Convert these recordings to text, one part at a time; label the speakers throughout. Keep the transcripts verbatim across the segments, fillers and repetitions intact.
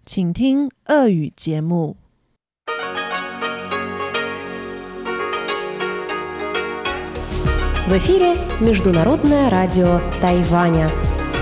Speaker 1: 请听俄语节目。
Speaker 2: В эфире Международное радио Тайваня.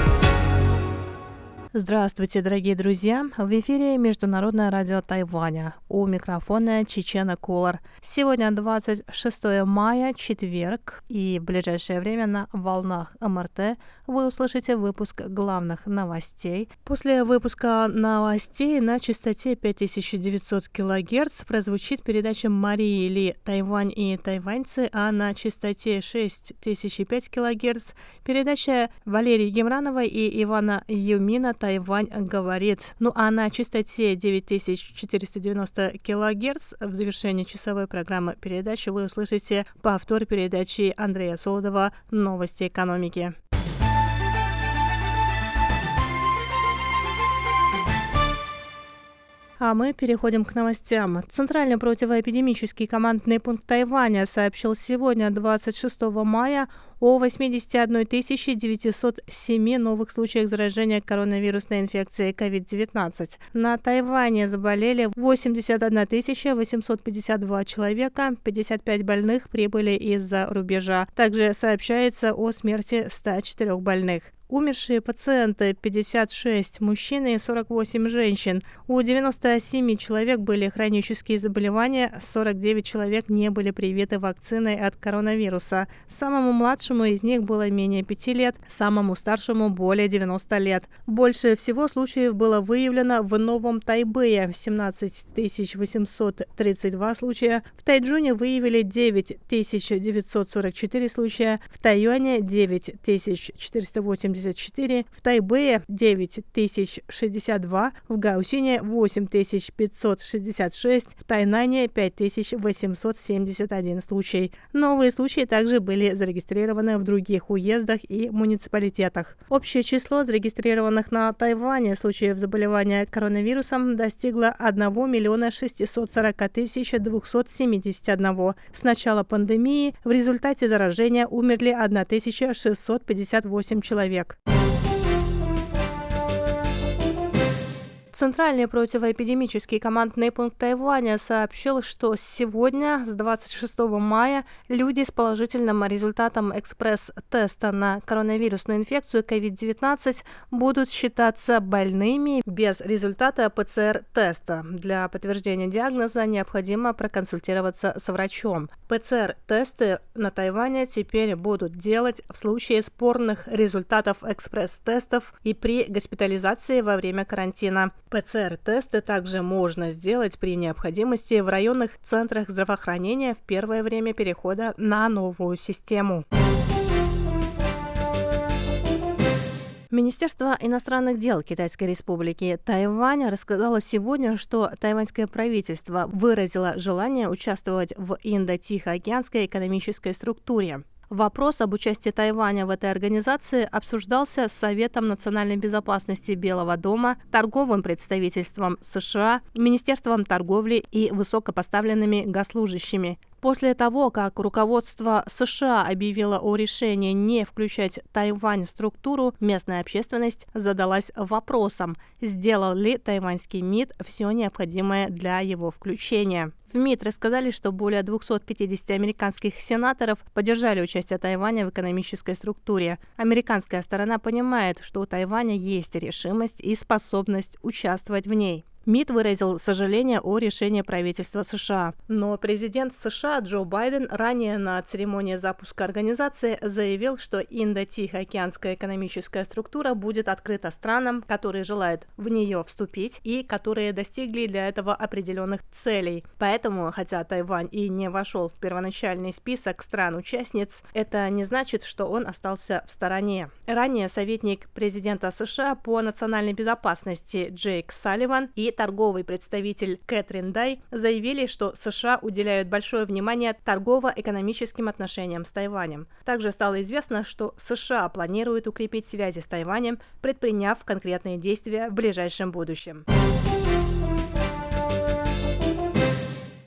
Speaker 3: Здравствуйте, дорогие друзья! В эфире Международное радио Тайваня. У микрофона Чечена Кулар. Сегодня двадцать шестое мая, четверг, и в ближайшее время на волнах МРТ вы услышите выпуск главных новостей. После выпуска новостей на частоте пять тысяч девятьсот килогерц прозвучит передача Марии Ли «Тайвань и тайваньцы», а на частоте шесть тысяч пять килогерц передача Валерии Гемрановой и Ивана Юмина «Тайвань говорит». Ну а на частоте девять тысяч четыреста девяносто килогерц в завершении часовой программы передачи вы услышите повтор передачи Андрея Солодова «Новости экономики». А мы переходим к новостям. Центральный противоэпидемический командный пункт Тайваня сообщил сегодня, двадцать шестого мая, о восьмидесяти одной тысяче девятисот семи новых случаях заражения коронавирусной инфекцией ковид девятнадцать. На Тайване заболели восемьдесят одна тысяча восемьсот пятьдесят два человека, пятьдесят пять больных прибыли из-за рубежа. Также сообщается о смерти ста четырёх больных. Умершие пациенты пятьдесят шесть мужчин и сорок восемь женщин. У девяноста семи человек были хронические заболевания, сорок девять человек не были привиты вакциной от коронавируса. Самому младшему из них было менее пяти лет, самому старшему более девяноста лет. Больше всего случаев было выявлено в Новом Тайбэе – семнадцать тысяч восемьсот тридцать два случая, в Тайчжуне выявили девять тысяч девятьсот сорок четыре случая, в Тайюане – девять тысяч четыреста восемьдесят четыре, в Тайбэе девять тысяч шестьдесят два, в Гаосюне восемь тысяч пятьсот шестьдесят шесть, в Тайнане пять тысяч восемьсот семьдесят один случай. Новые случаи также были зарегистрированы в других уездах и муниципалитетах. Общее число зарегистрированных на Тайване случаев заболевания коронавирусом достигло одного миллиона шестисот сорока тысяч двухсот семидесяти одного. С начала пандемии в результате заражения умерли тысяча шестьсот пятьдесят восемь человек. Центральный противоэпидемический командный пункт Тайваня сообщил, что сегодня, с двадцать шестого мая, люди с положительным результатом экспресс-теста на коронавирусную инфекцию ковид девятнадцать будут считаться больными без результата ПЦР-теста. Для подтверждения диагноза необходимо проконсультироваться с врачом. ПЦР-тесты на Тайване теперь будут делать в случае спорных результатов экспресс-тестов и при госпитализации во время карантина. ПЦР-тесты также можно сделать при необходимости в районных центрах здравоохранения в первое время перехода на новую систему. Министерство иностранных дел Китайской Республики Тайвань рассказало сегодня, что тайваньское правительство выразило желание участвовать в Индо-Тихоокеанской экономической структуре. Вопрос об участии Тайваня в этой организации обсуждался с Советом национальной безопасности Белого дома, торговым представительством США, Министерством торговли и высокопоставленными госслужащими. После того, как руководство США объявило о решении не включать Тайвань в структуру, местная общественность задалась вопросом, сделал ли тайваньский МИД все необходимое для его включения. В МИД рассказали, что более двухсот пятидесяти американских сенаторов поддержали участие Тайваня в экономической структуре. Американская сторона понимает, что у Тайваня есть решимость и способность участвовать в ней. МИД выразил сожаление о решении правительства США. Но президент США Джо Байден ранее на церемонии запуска организации заявил, что Индо-Тихоокеанская экономическая структура будет открыта странам, которые желают в нее вступить и которые достигли для этого определенных целей. Поэтому, хотя Тайвань и не вошел в первоначальный список стран-участниц, это не значит, что он остался в стороне. Ранее советник президента США по национальной безопасности Джейк Салливан и торговый представитель Кэтрин Дай заявили, что США уделяют большое внимание торгово-экономическим отношениям с Тайванем. Также стало известно, что США планируют укрепить связи с Тайванем, предприняв конкретные действия в ближайшем будущем.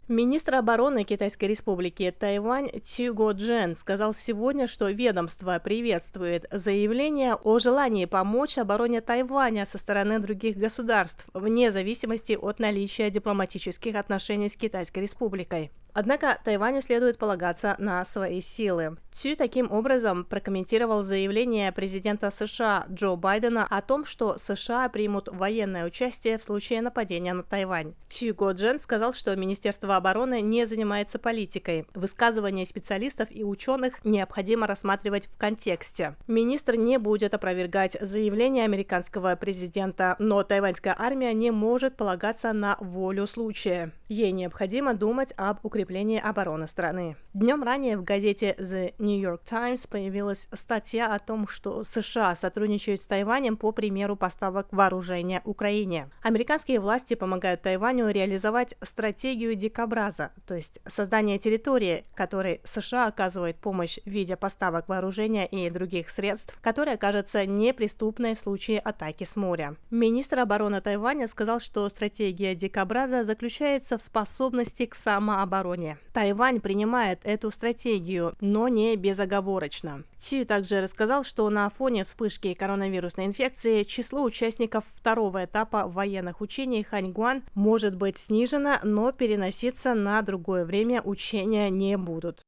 Speaker 3: Министр обороны Китайской республики Тайвань Цю Го-джен сказал сегодня, что ведомство приветствует заявление о желании помочь обороне Тайваня со стороны других государств, вне зависимости от наличия дипломатических отношений с Китайской республикой. Однако Тайваню следует полагаться на свои силы. Цю таким образом прокомментировал заявление президента США Джо Байдена о том, что США примут военное участие в случае нападения на Тайвань. Цю Го-джен сказал, что Министерство обороны не занимается политикой. Высказывания специалистов и ученых необходимо рассматривать в контексте. Министр не будет опровергать заявление американского президента, но тайваньская армия не может полагаться на волю случая. Ей необходимо думать об укреплении укреплении обороны страны. Днем ранее в газете The New York Times появилась статья о том, что США сотрудничают с Тайванем по примеру поставок вооружения Украине. Американские власти помогают Тайваню реализовать стратегию дикобраза, то есть создание территории, которой США оказывает помощь в виде поставок вооружения и других средств, которая окажется неприступной в случае атаки с моря. Министр обороны Тайваня сказал, что стратегия дикобраза заключается в способности к самообороне. Тайвань принимает эту стратегию, но не безоговорочно. Цю также рассказал, что на фоне вспышки коронавирусной инфекции число участников второго этапа военных учений Ханьгуан может быть снижено, но переноситься на другое время учения не будут.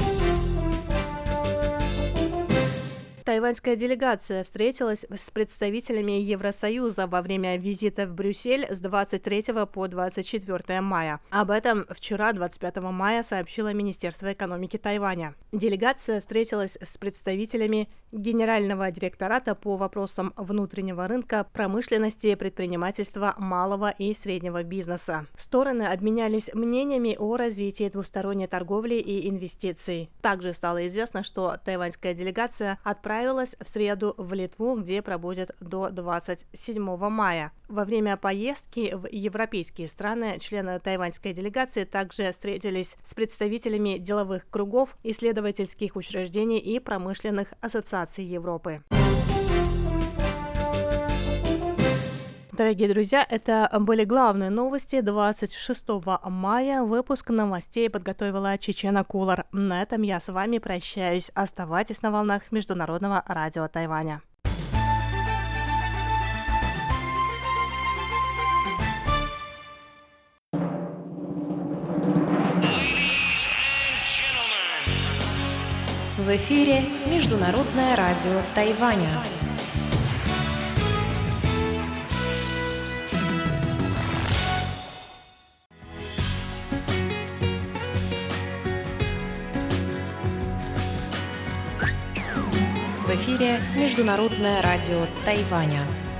Speaker 3: Тайваньская делегация встретилась с представителями Евросоюза во время визита в Брюссель с двадцать третьего по двадцать четвёртое мая. Об этом вчера, двадцать пятого мая, сообщило Министерство экономики Тайваня. Делегация встретилась с представителями Генерального директората по вопросам внутреннего рынка, промышленности, предпринимательства, малого и среднего бизнеса. Стороны обменялись мнениями о развитии двусторонней торговли и инвестиций. Также стало известно, что тайваньская делегация отправилась в среду в Литву, где пробудет до двадцать седьмого мая. Во время поездки в европейские страны члены тайваньской делегации также встретились с представителями деловых кругов, исследовательских учреждений и промышленных ассоциаций Европы. Дорогие друзья, это были главные новости двадцать шестого мая. Выпуск новостей подготовила Чечена Кулар. На этом я с вами прощаюсь. Оставайтесь на волнах Международного радио Тайваня.
Speaker 2: В эфире Международное радио Тайваня. В эфире Международное радио Тайваня.